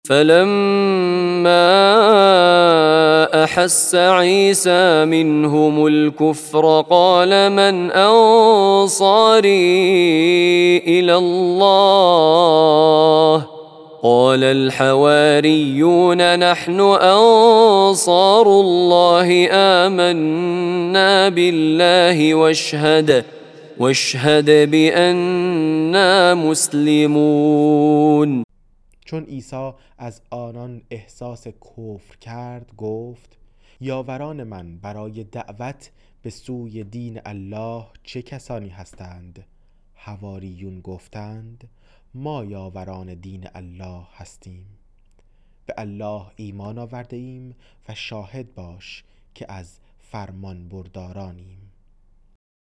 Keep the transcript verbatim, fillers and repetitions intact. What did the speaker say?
فلما أحس عيسى منهم الكفر قال من أنصاري إلى الله قال الحواريون نحن أنصار الله آمنا بالله واشهد واشهد بأننا مسلمون. چون عیسی از آنان احساس کفر کرد گفت یاوران من برای دعوت به سوی دین الله چه کسانی هستند؟ حواریون گفتند ما یاوران دین الله هستیم، به الله ایمان آورده ایم و شاهد باش که از فرمان بردارانیم.